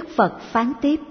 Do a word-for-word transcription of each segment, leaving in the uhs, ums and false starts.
Phật phán tiếp: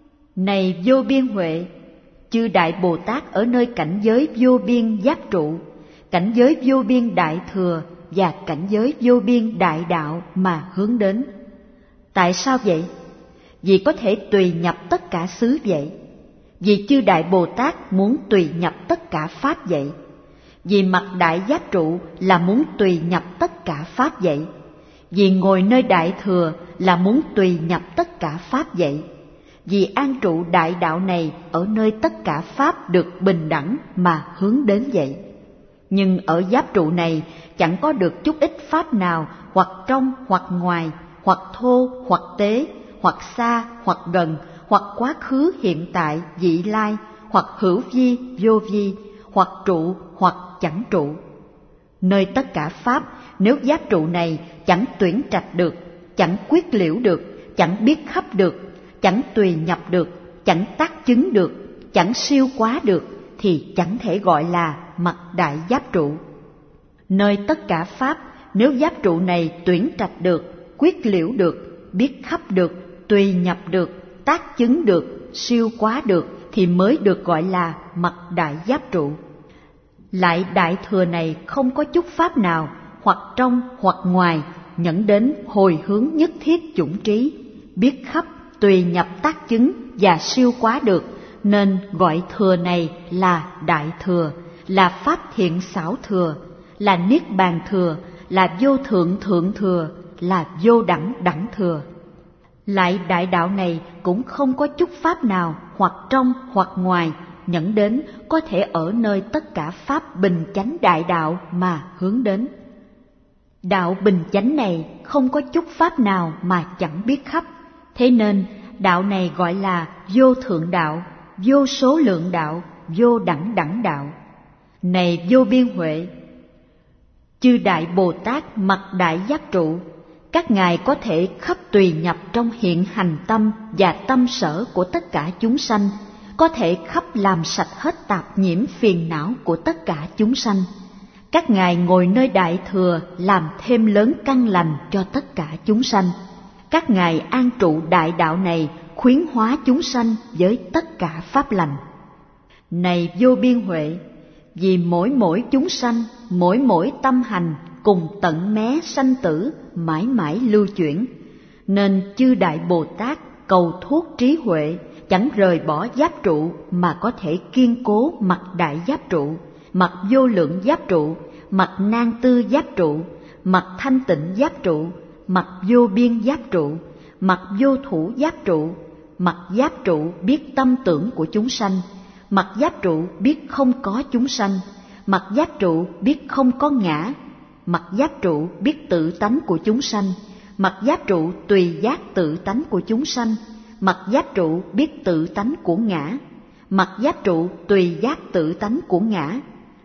Này vô biên huệ, chư Đại Bồ Tát ở nơi cảnh giới vô biên giáp trụ, cảnh giới vô biên đại thừa và cảnh giới vô biên đại đạo mà hướng đến. Tại sao vậy? Vì có thể tùy nhập tất cả xứ vậy. Vì chư Đại Bồ Tát muốn tùy nhập tất cả pháp vậy. Vì mặt đại giáp trụ là muốn tùy nhập tất cả pháp vậy. Vì ngồi nơi đại thừa là muốn tùy nhập tất cả pháp vậy. Vì an trụ đại đạo này ở nơi tất cả pháp được bình đẳng mà hướng đến vậy. Nhưng ở giáp trụ này chẳng có được chút ít pháp nào, hoặc trong hoặc ngoài, hoặc thô hoặc tế, hoặc xa hoặc gần, hoặc quá khứ hiện tại vị lai, hoặc hữu vi vô vi, hoặc trụ hoặc chẳng trụ. Nơi tất cả pháp, nếu giáp trụ này chẳng tuyển trạch được, chẳng quyết liễu được, chẳng biết khắp được, chẳng tùy nhập được, chẳng tác chứng được, chẳng siêu quá được, thì chẳng thể gọi là mặt đại giáp trụ. Nơi tất cả pháp, nếu giáp trụ này tuyển trạch được, quyết liễu được, biết khắp được, tùy nhập được, tác chứng được, siêu quá được, thì mới được gọi là mặt đại giáp trụ. Lại đại thừa này không có chút pháp nào, hoặc trong hoặc ngoài, nhẫn đến hồi hướng nhất thiết chủng trí, biết khắp, tùy nhập tác chứng và siêu quá được, nên gọi thừa này là đại thừa, là pháp thiện xảo thừa, là niết bàn thừa, là vô thượng thượng thừa, là vô đẳng đẳng thừa. Lại đại đạo này cũng không có chút pháp nào, hoặc trong hoặc ngoài, nhẫn đến có thể ở nơi tất cả pháp bình chánh đại đạo mà hướng đến. Đạo bình chánh này không có chút pháp nào mà chẳng biết khắp, thế nên đạo này gọi là vô thượng đạo, vô số lượng đạo, vô đẳng đẳng đạo. Này vô biên huệ, chư Đại Bồ Tát mặt đại giáp trụ, các ngài có thể khắp tùy nhập trong hiện hành tâm và tâm sở của tất cả chúng sanh, có thể khắp làm sạch hết tạp nhiễm phiền não của tất cả chúng sanh. Các ngài ngồi nơi đại thừa làm thêm lớn căn lành cho tất cả chúng sanh. Các ngài an trụ đại đạo này khuyến hóa chúng sanh với tất cả pháp lành. Này vô biên huệ, vì mỗi mỗi chúng sanh, mỗi mỗi tâm hành cùng tận mé sanh tử mãi mãi lưu chuyển, nên chư Đại Bồ Tát cầu thuốc trí huệ, chẳng rời bỏ giáp trụ mà có thể kiên cố mặt đại giáp trụ, mặt vô lượng giáp trụ, mặt nan tư giáp trụ, mặt thanh tịnh giáp trụ, mặt vô biên giáp trụ, mặt vô thủ giáp trụ, mặt giáp trụ biết tâm tưởng của chúng sanh, mặt giáp trụ biết không có chúng sanh, mặt giáp trụ biết không có ngã, mặt giáp trụ biết tự tánh của chúng sanh, mặt giáp trụ tùy giác tự tánh của chúng sanh, mặt giáp trụ biết tự tánh của ngã, mặt giáp trụ tùy giác tự tánh của ngã,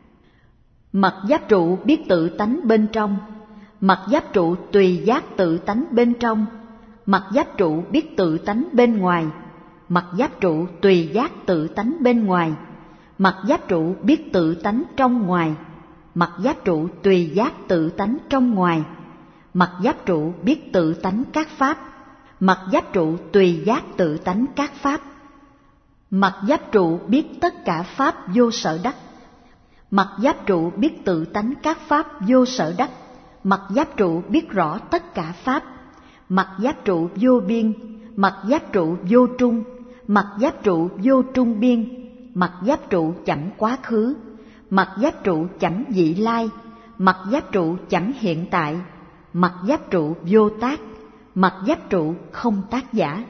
mặt giáp trụ biết tự tánh bên trong, mặt giáp trụ tùy giác tự tánh bên trong, mặt giáp trụ biết tự tánh bên ngoài, mặt giáp trụ tùy giác tự tánh bên ngoài, mặt giáp trụ biết tự tánh trong ngoài, mặt giáp trụ tùy giác tự tánh trong ngoài, mặt giáp trụ biết tự tánh các pháp, mặt giáp trụ tùy giác tự tánh các pháp, mặt giáp trụ biết tất cả pháp vô sở đắc, mặt giáp trụ biết tự tánh các pháp vô sở đắc, mặt giáp trụ biết rõ tất cả pháp, mặt giáp trụ vô biên, mặt giáp trụ vô trung, mặt giáp trụ vô trung biên, mặt giáp trụ chẳng quá khứ, mặt giáp trụ chẳng vị lai, mặt giáp trụ chẳng hiện tại, mặt giáp trụ vô tác, mặt giáp trụ không tác giả.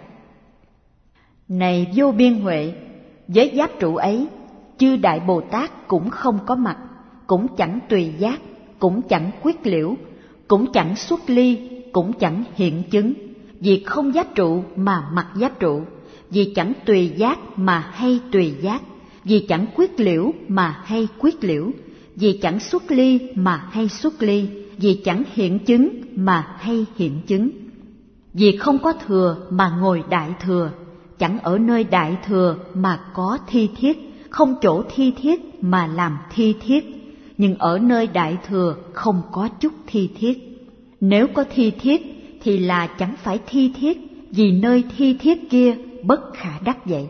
Này vô biên huệ, với giáp trụ ấy, chư Đại Bồ Tát cũng không có mặt, cũng chẳng tùy giác, cũng chẳng quyết liễu, cũng chẳng xuất ly, cũng chẳng hiện chứng. Vì không giáp trụ mà mặt giáp trụ, vì chẳng tùy giác mà hay tùy giác, vì chẳng quyết liễu mà hay quyết liễu, vì chẳng xuất ly mà hay xuất ly, vì chẳng hiện chứng mà hay hiện chứng. Vì không có thừa mà ngồi đại thừa, chẳng ở nơi đại thừa mà có thi thiết, không chỗ thi thiết mà làm thi thiết, nhưng ở nơi đại thừa không có chút thi thiết. Nếu có thi thiết thì là chẳng phải thi thiết, vì nơi thi thiết kia bất khả đắc vậy.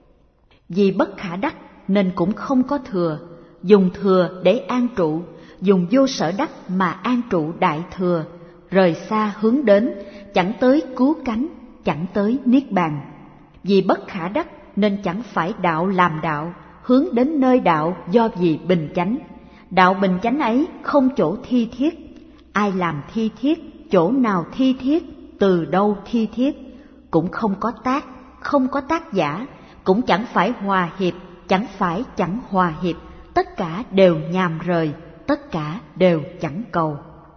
Vì bất khả đắc nên cũng không có thừa, dùng thừa để an trụ, dùng vô sở đắc mà an trụ đại thừa, rời xa hướng đến, chẳng tới cứu cánh, chẳng tới niết bàn. Vì bất khả đắc nên chẳng phải đạo làm đạo, hướng đến nơi đạo do vì bình chánh. Đạo bình chánh ấy không chỗ thi thiết. Ai làm thi thiết, chỗ nào thi thiết, từ đâu thi thiết, cũng không có tác, không có tác giả, cũng chẳng phải hòa hiệp, chẳng phải chẳng hòa hiệp, tất cả đều nhàm rời, tất cả đều chẳng cầu.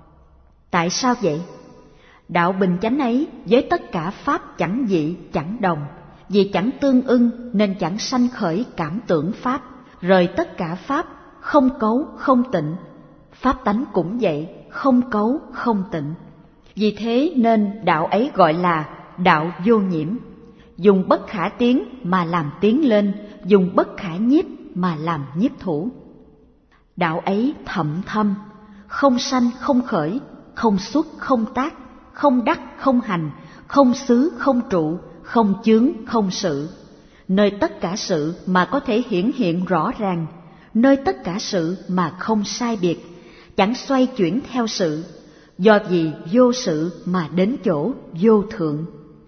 Tại sao vậy? Đạo bình chánh ấy với tất cả pháp chẳng dị, chẳng đồng, vì chẳng tương ưng nên chẳng sanh khởi cảm tưởng pháp, rời tất cả pháp, không cấu, không tịnh. Pháp tánh cũng vậy, không cấu, không tịnh. Vì thế nên đạo ấy gọi là đạo vô nhiễm. Dùng bất khả tiến mà làm tiến lên, dùng bất khả nhiếp mà làm nhiếp thủ. Đạo ấy thậm thâm, không sanh không khởi, không xuất không tác, không đắc không hành, không xứ không trụ, không chướng không sự. Nơi tất cả sự mà có thể hiển hiện rõ ràng, nơi tất cả sự mà không sai biệt, chẳng xoay chuyển theo sự, do vì vô sự mà đến chỗ vô thượng.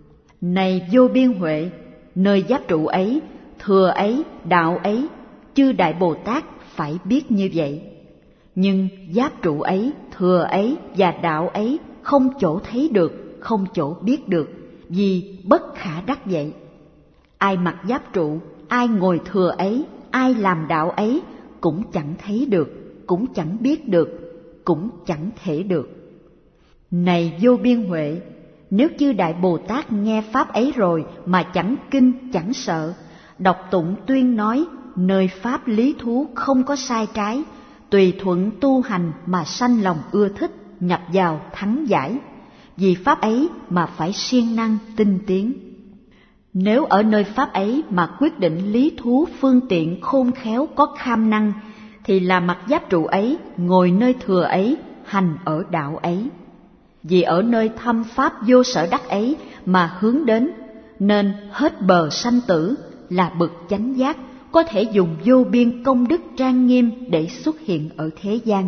Này vô biên huệ, nơi giáp trụ ấy, thừa ấy, đạo ấy, chư Đại Bồ Tát phải biết như vậy. Nhưng giáp trụ ấy, thừa ấy và đạo ấy không chỗ thấy được, không chỗ biết được, vì bất khả đắc vậy. Ai mặc giáp trụ, ai ngồi thừa ấy, ai làm đạo ấy, cũng chẳng thấy được, cũng chẳng biết được, cũng chẳng thể được. Này vô biên huệ, nếu chư Đại Bồ Tát nghe pháp ấy rồi mà chẳng kinh chẳng sợ, đọc tụng tuyên nói, nơi pháp lý thú không có sai trái, tùy thuận tu hành mà sanh lòng ưa thích, nhập vào thắng giải, vì pháp ấy mà phải siêng năng tinh tiến. Nếu ở nơi pháp ấy mà quyết định lý thú phương tiện khôn khéo có kham năng, thì là mặc giáp trụ ấy, ngồi nơi thừa ấy, hành ở đạo ấy. Vì ở nơi thâm pháp vô sở đắc ấy mà hướng đến, nên hết bờ sanh tử, là bậc chánh giác, có thể dùng vô biên công đức trang nghiêm để xuất hiện ở thế gian.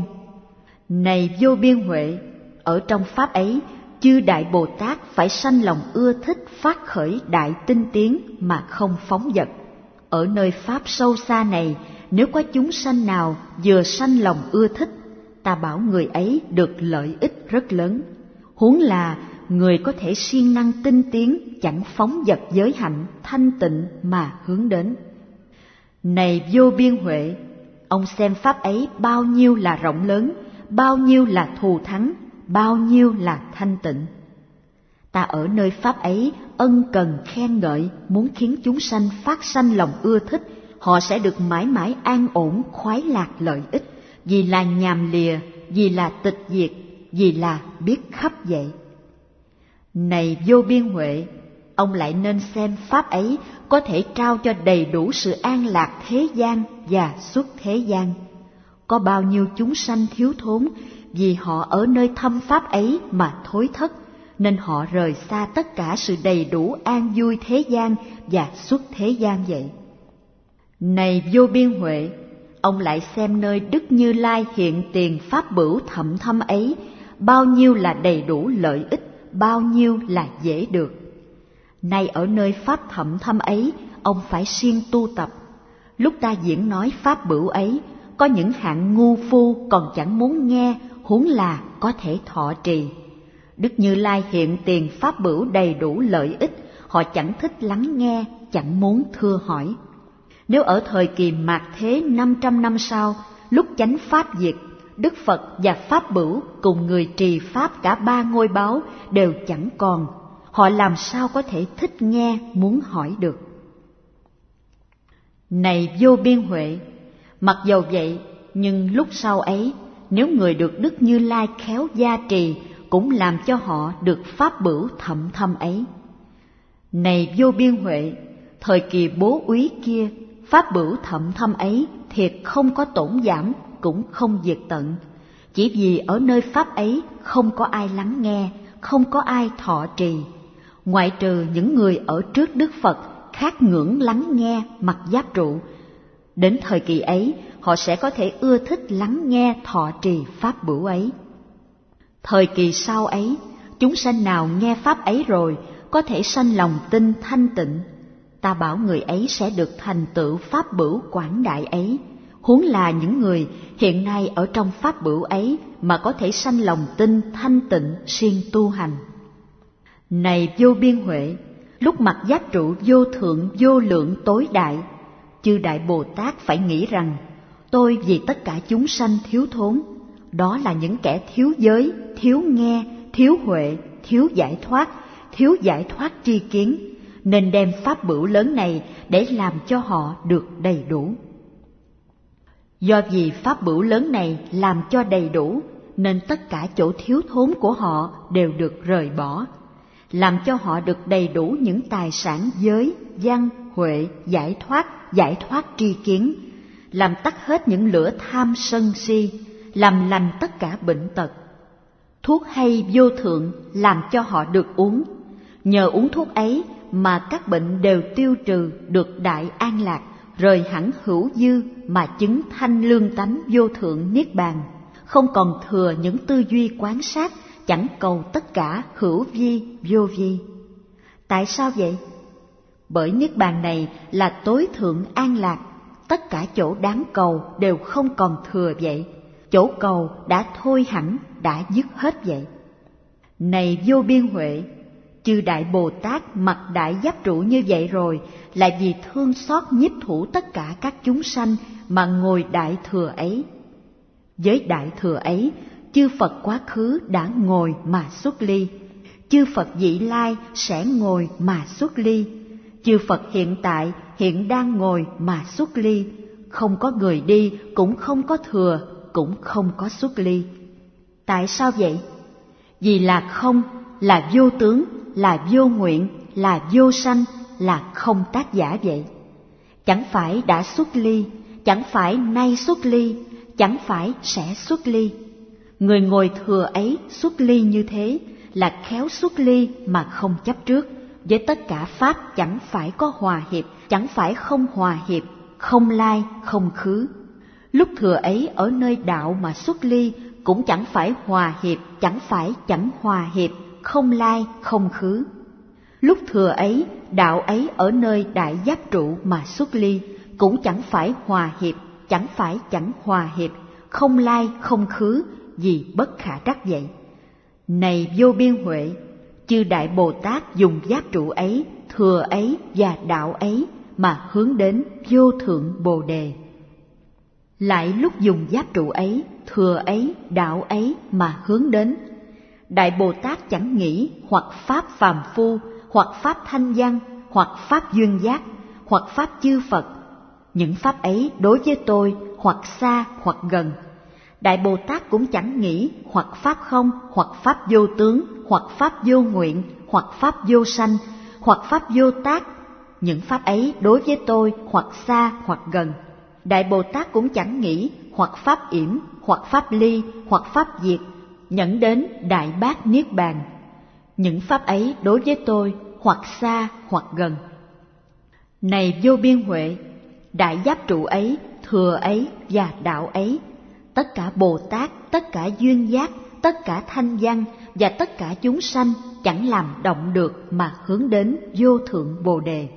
Này vô biên huệ, ở trong pháp ấy, chư Đại Bồ Tát phải sanh lòng ưa thích phát khởi đại tinh tiến mà không phóng dật. Ở nơi pháp sâu xa này, nếu có chúng sanh nào vừa sanh lòng ưa thích, ta bảo người ấy được lợi ích rất lớn. Huống là người có thể siêng năng tinh tiến, chẳng phóng dật giới hạnh thanh tịnh mà hướng đến. Này vô biên huệ, ông xem pháp ấy bao nhiêu là rộng lớn, bao nhiêu là thù thắng, bao nhiêu là thanh tịnh. Ta ở nơi pháp ấy ân cần khen ngợi, muốn khiến chúng sanh phát sanh lòng ưa thích, họ sẽ được mãi mãi an ổn khoái lạc lợi ích, vì là nhàm lìa, vì là tịch diệt, vì là biết khắp vậy. Này vô biên huệ, ông lại nên xem pháp ấy có thể trao cho đầy đủ sự an lạc thế gian và xuất thế gian. Có bao nhiêu chúng sanh thiếu thốn, vì họ ở nơi thâm pháp ấy mà thối thất, nên họ rời xa tất cả sự đầy đủ an vui thế gian và xuất thế gian vậy. Này vô biên huệ, ông lại xem nơi Đức Như Lai hiện tiền pháp bửu thậm thâm ấy, bao nhiêu là đầy đủ lợi ích, bao nhiêu là dễ được. Nay ở nơi pháp thậm thâm ấy, ông phải siêng tu tập. Lúc ta diễn nói pháp bửu ấy, có những hạng ngu phu còn chẳng muốn nghe, huống là có thể thọ trì. Đức Như Lai hiện tiền pháp bửu đầy đủ lợi ích, họ chẳng thích lắng nghe, chẳng muốn thưa hỏi. Nếu ở thời kỳ mạt thế năm trăm năm sau, lúc chánh pháp diệt, Đức Phật và pháp bửu cùng người trì pháp cả ba ngôi báu đều chẳng còn, họ làm sao có thể thích nghe, muốn hỏi được. Này vô biên huệ, mặc dầu vậy, nhưng lúc sau ấy, nếu người được Đức Như Lai khéo gia trì, cũng làm cho họ được pháp bửu thậm thâm ấy. Này vô biên huệ, thời kỳ bố úy kia, pháp bửu thậm thâm ấy thiệt không có tổn giảm, cũng không diệt tận, chỉ vì ở nơi pháp ấy không có ai lắng nghe, không có ai thọ trì. Ngoại trừ những người ở trước Đức Phật khát ngưỡng lắng nghe mặc giáp trụ, đến thời kỳ ấy họ sẽ có thể ưa thích lắng nghe thọ trì pháp bửu ấy. Thời kỳ sau ấy, chúng sanh nào nghe pháp ấy rồi có thể sanh lòng tin thanh tịnh, ta bảo người ấy sẽ được thành tựu pháp bửu quảng đại ấy. Huống là những người hiện nay ở trong pháp bửu ấy mà có thể sanh lòng tin thanh tịnh siêng tu hành. Này vô biên huệ, lúc mặc giáp trụ vô thượng vô lượng tối đại, chư Đại Bồ Tát phải nghĩ rằng tôi vì tất cả chúng sanh thiếu thốn, đó là những kẻ thiếu giới, thiếu nghe, thiếu huệ, thiếu giải thoát, thiếu giải thoát tri kiến, nên đem pháp bửu lớn này để làm cho họ được đầy đủ. Do vì pháp bửu lớn này làm cho đầy đủ, nên tất cả chỗ thiếu thốn của họ đều được rời bỏ, làm cho họ được đầy đủ những tài sản giới, văn, huệ, giải thoát, giải thoát tri kiến, làm tắt hết những lửa tham sân si, làm lành tất cả bệnh tật. Thuốc hay vô thượng làm cho họ được uống, nhờ uống thuốc ấy mà các bệnh đều tiêu trừ, được đại an lạc, rời hẳn hữu dư mà chứng thanh lương tánh vô thượng niết bàn, không còn thừa những tư duy quán sát, chẳng cầu tất cả hữu vi vô vi. Tại sao vậy? Bởi niết bàn này là tối thượng an lạc, tất cả chỗ đáng cầu đều không còn thừa vậy, chỗ cầu đã thôi hẳn, đã dứt hết vậy. Này vô biên huệ, chư Đại Bồ Tát mặc đại giáp trụ như vậy rồi là vì thương xót nhiếp thủ tất cả các chúng sanh mà ngồi đại thừa ấy. Với đại thừa ấy, chư Phật quá khứ đã ngồi mà xuất ly, chư Phật vị lai sẽ ngồi mà xuất ly, chư Phật hiện tại hiện đang ngồi mà xuất ly, không có người đi, cũng không có thừa, cũng không có xuất ly. Tại sao vậy? Vì là không, là vô tướng, là vô nguyện, là vô sanh, là không tác giả vậy. Chẳng phải đã xuất ly, chẳng phải nay xuất ly, chẳng phải sẽ xuất ly. Người ngồi thừa ấy xuất ly như thế là khéo xuất ly mà không chấp trước, với tất cả pháp chẳng phải có hòa hiệp, chẳng phải không hòa hiệp, không lai, không khứ. Lúc thừa ấy ở nơi đạo mà xuất ly cũng chẳng phải hòa hiệp, chẳng phải chẳng hòa hiệp, không lai, không khứ. Lúc thừa ấy, đạo ấy ở nơi đại giáp trụ mà xuất ly cũng chẳng phải hòa hiệp, chẳng phải chẳng hòa hiệp, không lai, không khứ, vì bất khả đắc vậy. Này vô biên huệ, chư Đại Bồ Tát dùng giáp trụ ấy, thừa ấy và đạo ấy mà hướng đến vô thượng Bồ Đề. Lại lúc dùng giáp trụ ấy, thừa ấy, đạo ấy mà hướng đến, Đại Bồ Tát chẳng nghĩ hoặc pháp phàm phu, hoặc pháp thanh văn, hoặc pháp duyên giác, hoặc pháp chư Phật. Những pháp ấy đối với tôi hoặc xa hoặc gần. Đại Bồ Tát cũng chẳng nghĩ hoặc pháp không, hoặc pháp vô tướng, hoặc pháp vô nguyện, hoặc pháp vô sanh, hoặc pháp vô tác. Những pháp ấy đối với tôi hoặc xa hoặc gần. Đại Bồ Tát cũng chẳng nghĩ hoặc pháp yểm, hoặc pháp ly, hoặc pháp diệt, nhẫn đến đại bát niết bàn. Những pháp ấy đối với tôi hoặc xa hoặc gần. Này vô biên huệ, đại giáp trụ ấy, thừa ấy và đạo ấy, tất cả Bồ Tát, tất cả duyên giác, tất cả thanh văn và tất cả chúng sanh chẳng làm động được mà hướng đến vô thượng Bồ Đề.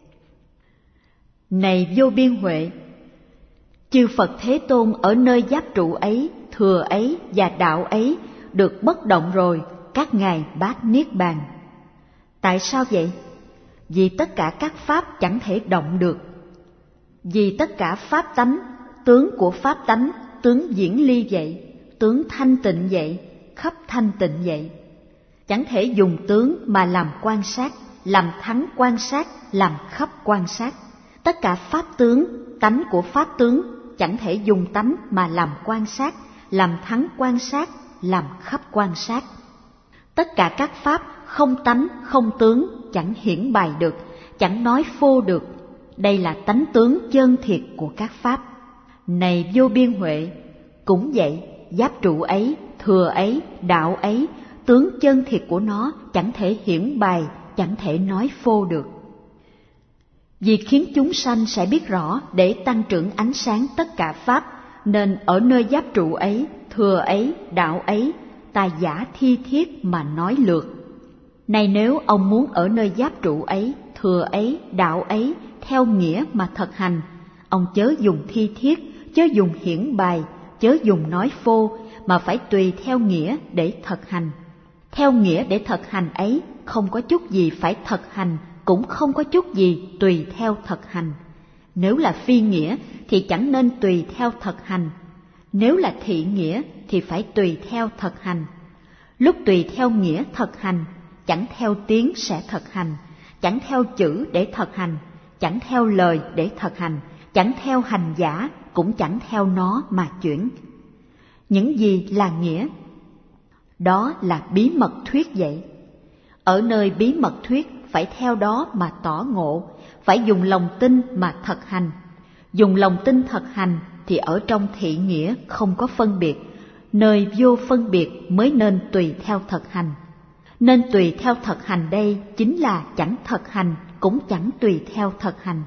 Này vô biên huệ, chư Phật Thế Tôn ở nơi giáp trụ ấy, thừa ấy và đạo ấy được bất động rồi, các ngài bát niết bàn. Tại sao vậy? Vì tất cả các pháp chẳng thể động được. Vì tất cả pháp tánh, tướng của pháp tánh, tướng diễn ly vậy, tướng thanh tịnh vậy, khắp thanh tịnh vậy. Chẳng thể dùng tướng mà làm quan sát, làm thắng quan sát, làm khắp quan sát. Tất cả pháp tướng, tánh của pháp tướng, chẳng thể dùng tánh mà làm quan sát, làm thắng quan sát, làm khắp quan sát. Tất cả các pháp không tánh, không tướng, chẳng hiển bày được, chẳng nói phô được. Đây là tánh tướng chân thiệt của các pháp. Này vô biên huệ, cũng vậy, giáp trụ ấy, thừa ấy, đạo ấy, tướng chân thiệt của nó chẳng thể hiển bày, chẳng thể nói phô được. Vì khiến chúng sanh sẽ biết rõ để tăng trưởng ánh sáng tất cả pháp, nên ở nơi giáp trụ ấy, thừa ấy, đạo ấy, ta giả thi thiết mà nói lược. Này nếu ông muốn ở nơi giáp trụ ấy, thừa ấy, đạo ấy, theo nghĩa mà thực hành, ông chớ dùng thi thiết, chớ dùng hiển bài, chớ dùng nói phô, mà phải tùy theo nghĩa để thực hành. Theo nghĩa để thực hành ấy, không có chút gì phải thực hành, cũng không có chút gì tùy theo thực hành. Nếu là phi nghĩa thì chẳng nên tùy theo thực hành. Nếu là thị nghĩa thì phải tùy theo thực hành. Lúc tùy theo nghĩa thực hành, chẳng theo tiếng sẽ thực hành, chẳng theo chữ để thực hành, chẳng theo lời để thực hành, chẳng theo hành giả, cũng chẳng theo nó mà chuyển. Những gì là nghĩa? Đó là bí mật thuyết vậy. Ở nơi bí mật thuyết phải theo đó mà tỏ ngộ, phải dùng lòng tin mà thực hành. Dùng lòng tin thực hành thì ở trong thị nghĩa không có phân biệt, nơi vô phân biệt mới nên tùy theo thực hành. Nên tùy theo thực hành đây chính là chẳng thực hành cũng chẳng tùy theo thực hành.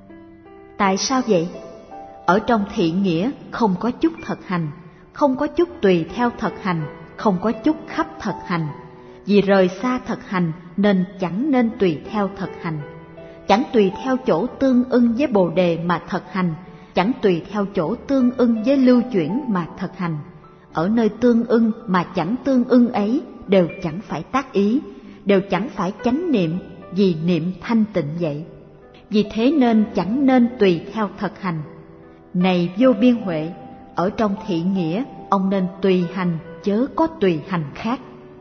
Tại sao vậy? Ở trong thị nghĩa không có chút thực hành, không có chút tùy theo thực hành, không có chút khắp thực hành. Vì rời xa thực hành nên chẳng nên tùy theo thực hành. Chẳng tùy theo chỗ tương ưng với bồ đề mà thực hành, chẳng tùy theo chỗ tương ưng với lưu chuyển mà thực hành. Ở nơi tương ưng mà chẳng tương ưng ấy đều chẳng phải tác ý, đều chẳng phải chánh niệm, vì niệm thanh tịnh vậy. Vì thế nên chẳng nên tùy theo thực hành. Này vô biên huệ, ở trong thị nghĩa ông nên tùy hành chớ có tùy hành khác.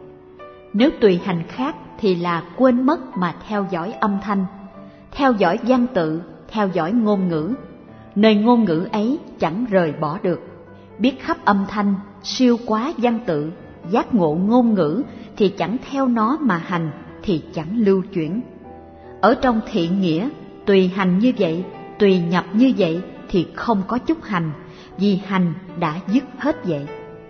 Nếu tùy hành khác thì là quên mất mà theo dõi âm thanh, theo dõi văn tự, theo dõi ngôn ngữ. Nơi ngôn ngữ ấy chẳng rời bỏ được. Biết khắp âm thanh, siêu quá văn tự, giác ngộ ngôn ngữ thì chẳng theo nó mà hành, thì chẳng lưu chuyển. Ở trong thị nghĩa, tùy hành như vậy, tùy nhập như vậy thì không có chút hành, vì hành đã dứt hết vậy.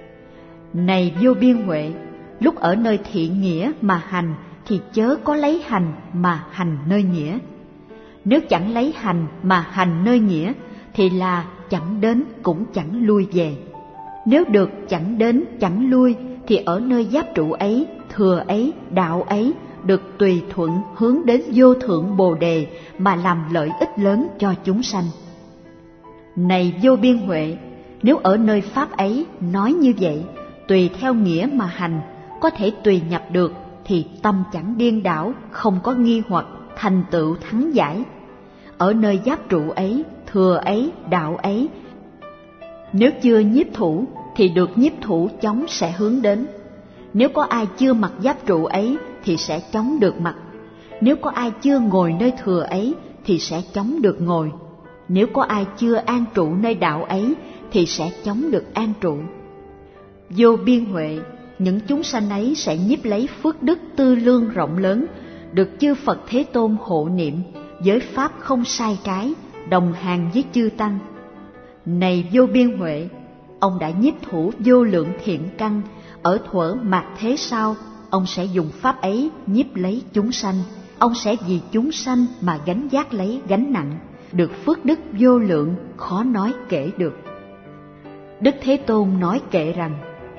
Này vô biên huệ, lúc ở nơi thị nghĩa mà hành thì chớ có lấy hành mà hành nơi nghĩa. Nếu chẳng lấy hành mà hành nơi nghĩa thì là chẳng đến cũng chẳng lui về. Nếu được chẳng đến chẳng lui thì ở nơi giáp trụ ấy, thừa ấy, đạo ấy được tùy thuận hướng đến vô thượng bồ đề mà làm lợi ích lớn cho chúng sanh. Này vô biên huệ, nếu ở nơi pháp ấy nói như vậy, tùy theo nghĩa mà hành, có thể tùy nhập được thì tâm chẳng điên đảo, không có nghi hoặc, thành tựu thắng giải. Ở nơi giáp trụ ấy, thừa ấy, đạo ấy, nếu chưa nhiếp thủ thì được nhiếp thủ chóng sẽ hướng đến. Nếu có ai chưa mặc giáp trụ ấy thì sẽ chóng được mặc. Nếu có ai chưa ngồi nơi thừa ấy thì sẽ chóng được ngồi. Nếu có ai chưa an trụ nơi đạo ấy thì sẽ chóng được an trụ. Vô biên huệ, những chúng sanh ấy sẽ nhiếp lấy phước đức tư lương rộng lớn, được chư Phật Thế Tôn hộ niệm, giới pháp không sai trái, đồng hàng với chư tăng. Này vô biên huệ, ông đã nhiếp thủ vô lượng thiện căn, ở thuở mạt thế sau, ông sẽ dùng pháp ấy nhiếp lấy chúng sanh. Ông sẽ vì chúng sanh mà gánh vác lấy gánh nặng, được phước đức vô lượng, khó nói kể được. Đức Thế Tôn nói kệ rằng: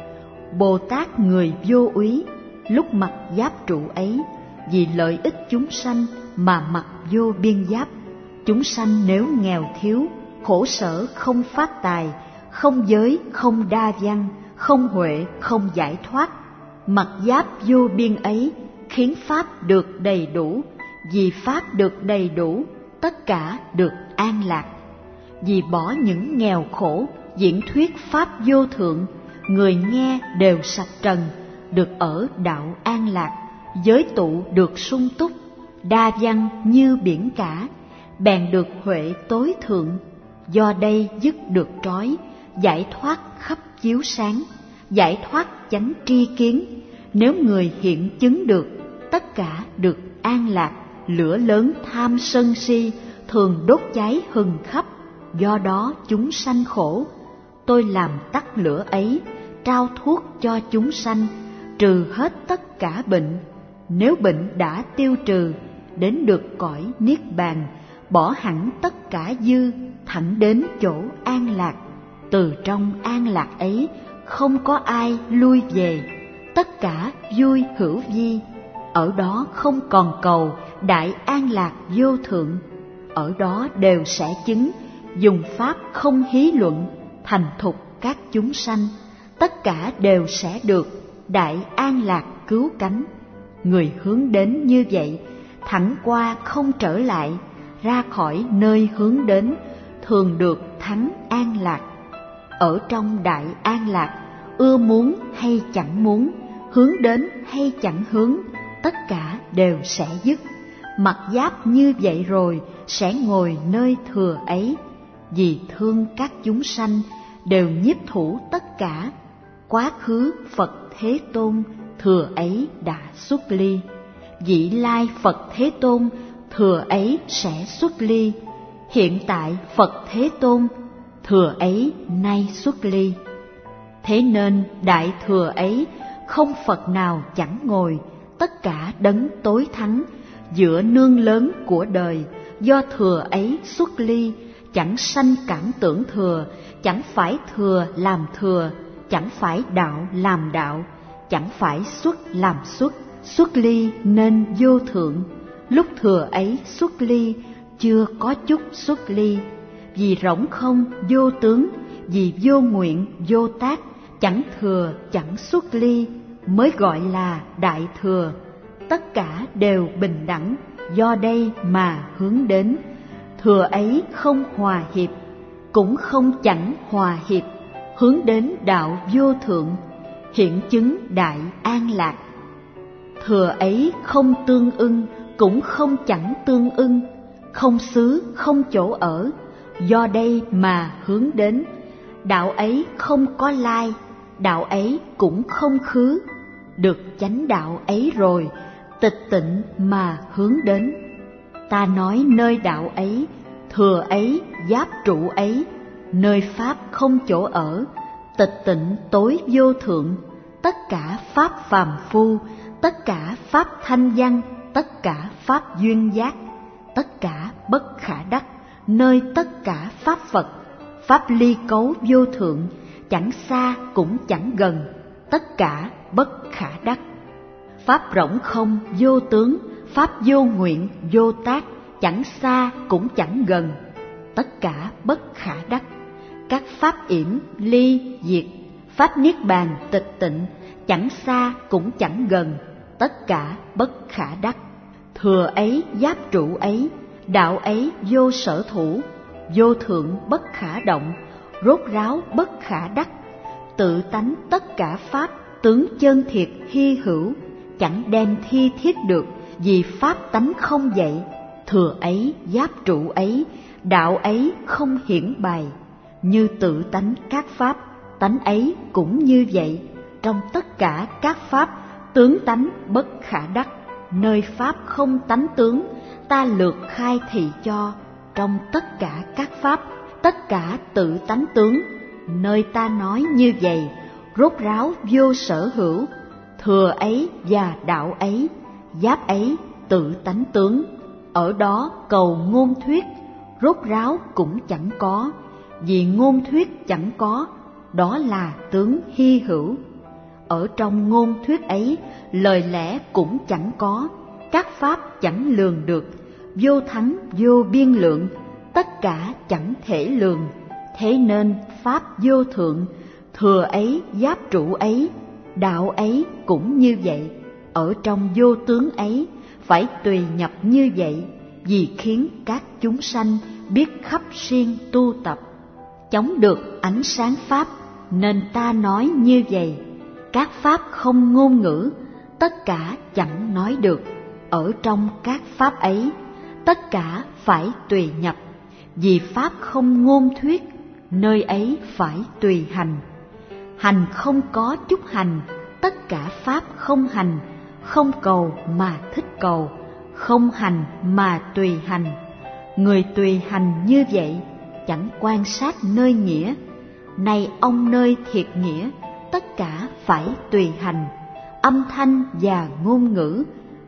Bồ Tát người vô úy, lúc mặc giáp trụ ấy, vì lợi ích chúng sanh mà mặc vô biên giáp. Chúng sanh nếu nghèo thiếu, khổ sở không phát tài, không giới, không đa văn, không huệ, không giải thoát, mặc giáp vô biên ấy, khiến pháp được đầy đủ. Vì pháp được đầy đủ, tất cả được an lạc. Vì bỏ những nghèo khổ, diễn thuyết pháp vô thượng, người nghe đều sạch trần, được ở đạo an lạc. Giới tụ được sung túc, đa văn như biển cả, bèn được huệ tối thượng. Do đây dứt được trói, giải thoát khắp chiếu sáng, giải thoát chánh tri kiến. Nếu người hiện chứng được, tất cả được an lạc. Lửa lớn tham sân si thường đốt cháy hừng khắp, do đó chúng sanh khổ. Tôi làm tắt lửa ấy, trao thuốc cho chúng sanh, trừ hết tất cả bệnh. nếu bệnh đã tiêu trừ, đến được cõi niết bàn, bỏ hẳn tất cả dư, thẳng đến chỗ an lạc. Từ trong an lạc ấy không có ai lui về, tất cả vui hữu vi. Ở đó không còn cầu đại an lạc vô thượng, ở đó đều sẽ chứng dùng pháp không hí luận, thành thục các chúng sanh, tất cả đều sẽ được đại an lạc cứu cánh. Người hướng đến như vậy, thẳng qua không trở lại, ra khỏi nơi hướng đến, thường được thắng an lạc. Ở trong đại an lạc, ưa muốn hay chẳng muốn, hướng đến hay chẳng hướng, tất cả đều sẽ dứt. Mặc giáp như vậy rồi, sẽ ngồi nơi thừa ấy. Vì thương các chúng sanh, đều nhiếp thủ tất cả. Quá khứ Phật Thế Tôn, thừa ấy đã xuất ly. Vị lai Phật Thế Tôn, thừa ấy sẽ xuất ly. Hiện tại Phật Thế Tôn, thừa ấy nay xuất ly. Thế nên đại thừa ấy, không Phật nào chẳng ngồi, tất cả đấng tối thắng, giữa nương lớn của đời, do thừa ấy xuất ly, chẳng sanh cảm tưởng thừa, chẳng phải thừa làm thừa, chẳng phải đạo làm đạo, chẳng phải xuất làm xuất, xuất ly nên vô thượng. Lúc thừa ấy xuất ly, chưa có chút xuất ly, vì rỗng không vô tướng, vì vô nguyện vô tác, chẳng thừa chẳng xuất ly, mới gọi là đại thừa. Tất cả đều bình đẳng, do đây mà hướng đến. Thừa ấy không hòa hiệp, cũng không chẳng hòa hiệp, hướng đến đạo vô thượng, hiện chứng đại an lạc. Thừa ấy không tương ưng, cũng không chẳng tương ưng, không xứ không chỗ ở, do đây mà hướng đến. Đạo ấy không có lai, đạo ấy cũng không khứ, được chánh đạo ấy rồi, tịch tịnh mà hướng đến. Ta nói nơi đạo ấy, thừa ấy, giáp trụ ấy, nơi pháp không chỗ ở, tịch tịnh tối vô thượng, tất cả pháp phàm phu, tất cả pháp thanh văn, tất cả pháp duyên giác, tất cả bất khả đắc, nơi tất cả pháp Phật, pháp ly cấu vô thượng, chẳng xa cũng chẳng gần, tất cả bất khả đắc. Pháp rỗng không vô tướng, pháp vô nguyện vô tác, chẳng xa cũng chẳng gần, tất cả bất khả đắc. Các pháp yểm ly diệt, pháp niết bàn tịch tịnh, chẳng xa cũng chẳng gần, tất cả bất khả đắc. Thừa ấy giáp trụ ấy, đạo ấy vô sở thủ, vô thượng bất khả động, rốt ráo bất khả đắc. Tự tánh tất cả pháp, tướng chân thiệt hy hữu, chẳng đem thi thiết được, vì pháp tánh không vậy. Thừa ấy giáp trụ ấy, đạo ấy không hiển bày, như tự tánh các pháp, tánh ấy cũng như vậy. Trong tất cả các pháp, tướng tánh bất khả đắc, nơi pháp không tánh tướng, ta lược khai thị cho. Trong tất cả các pháp, tất cả tự tánh tướng, nơi ta nói như vậy, rốt ráo vô sở hữu. Thừa ấy và đạo ấy, giáp ấy tự tánh tướng, ở đó cầu ngôn thuyết, rốt ráo cũng chẳng có, vì ngôn thuyết chẳng có, đó là tướng hy hữu. Ở trong ngôn thuyết ấy, lời lẽ cũng chẳng có, các pháp chẳng lường được, vô thắng vô biên lượng, tất cả chẳng thể lường. Thế nên pháp vô thượng, thừa ấy giáp trụ ấy, đạo ấy cũng như vậy. Ở trong vô tướng ấy, phải tùy nhập như vậy, vì khiến các chúng sanh biết khắp siêng tu tập, chống được ánh sáng pháp, nên ta nói như vậy. Các pháp không ngôn ngữ, tất cả chẳng nói được. Ở trong các pháp ấy, tất cả phải tùy nhập, vì pháp không ngôn thuyết, nơi ấy phải tùy hành. Hành không có chút hành, tất cả pháp không hành, không cầu mà thích cầu, không hành mà tùy hành. Người tùy hành như vậy, chẳng quan sát nơi nghĩa. Này ông nơi thiệt nghĩa, tất cả phải tùy hành. Âm thanh và ngôn ngữ,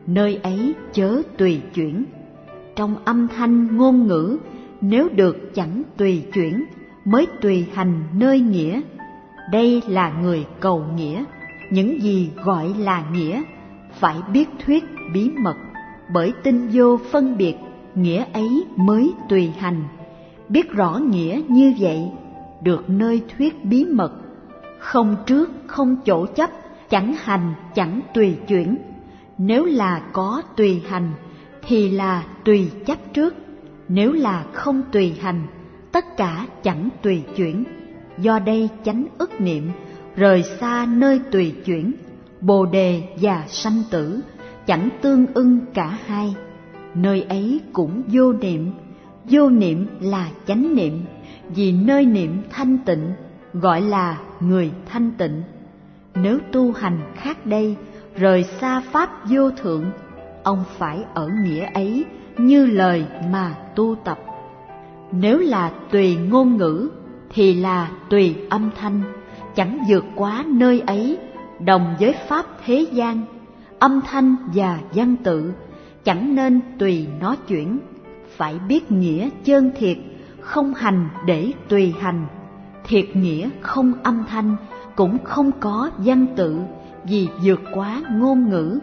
nơi ấy chớ tùy chuyển. Trong âm thanh ngôn ngữ, nếu được chẳng tùy chuyển, mới tùy hành nơi nghĩa. Đây là người cầu nghĩa, những gì gọi là nghĩa, phải biết thuyết bí mật, bởi tin vô phân biệt, nghĩa ấy mới tùy hành. Biết rõ nghĩa như vậy, được nơi thuyết bí mật, không trước không chỗ chấp, chẳng hành chẳng tùy chuyển. Nếu là có tùy hành, thì là tùy chấp trước, nếu là không tùy hành, tất cả chẳng tùy chuyển. Do đây chánh ức niệm, rời xa nơi tùy chuyển, bồ đề và sanh tử, chẳng tương ưng cả hai. Nơi ấy cũng vô niệm, vô niệm là chánh niệm, vì nơi niệm thanh tịnh, gọi là người thanh tịnh. Nếu tu hành khác đây, rời xa pháp vô thượng, ông phải ở nghĩa ấy như lời mà tu tập. Nếu là tùy ngôn ngữ, thì là tùy âm thanh, chẳng vượt quá nơi ấy, đồng với pháp thế gian. Âm thanh và văn tự chẳng nên tùy nó chuyển, phải biết nghĩa chân thiệt, không hành để tùy hành. Thiệt nghĩa không âm thanh, cũng không có văn tự, vì vượt quá ngôn ngữ,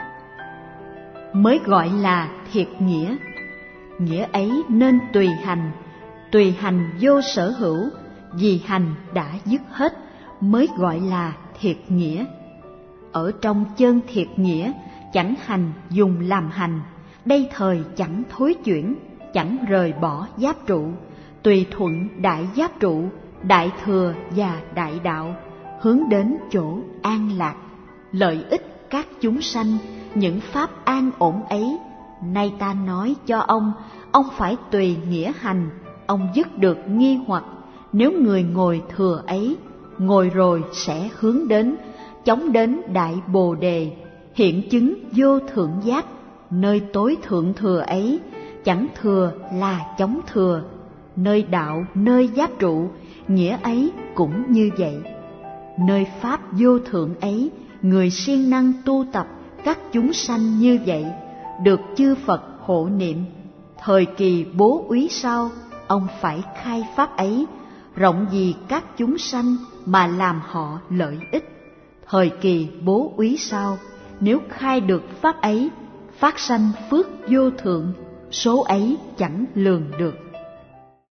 mới gọi là thiệt nghĩa. Nghĩa ấy nên tùy hành, tùy hành vô sở hữu, vì hành đã dứt hết, mới gọi là thiệt nghĩa. Ở trong chân thiệt nghĩa, chẳng hành dùng làm hành, đây thời chẳng thối chuyển, chẳng rời bỏ giáp trụ, tùy thuận đại giáp trụ, đại thừa và đại đạo, hướng đến chỗ an lạc, lợi ích các chúng sanh. Những pháp an ổn ấy, nay ta nói cho ông, ông phải tùy nghĩa hành, ông dứt được nghi hoặc. Nếu người ngồi thừa ấy, ngồi rồi sẽ hướng đến, chóng đến đại bồ đề, hiện chứng vô thượng giác. Nơi tối thượng thừa ấy, chẳng thừa là chóng thừa. Nơi đạo, nơi giáp trụ, nghĩa ấy cũng như vậy. Nơi pháp vô thượng ấy, người siêng năng tu tập, các chúng sanh như vậy, được chư Phật hộ niệm. Thời kỳ bố úy sau, ông phải khai pháp ấy, rộng vì các chúng sanh mà làm họ lợi ích. Thời kỳ bố úy sau, nếu khai được pháp ấy, phát sanh phước vô thượng, số ấy chẳng lường được.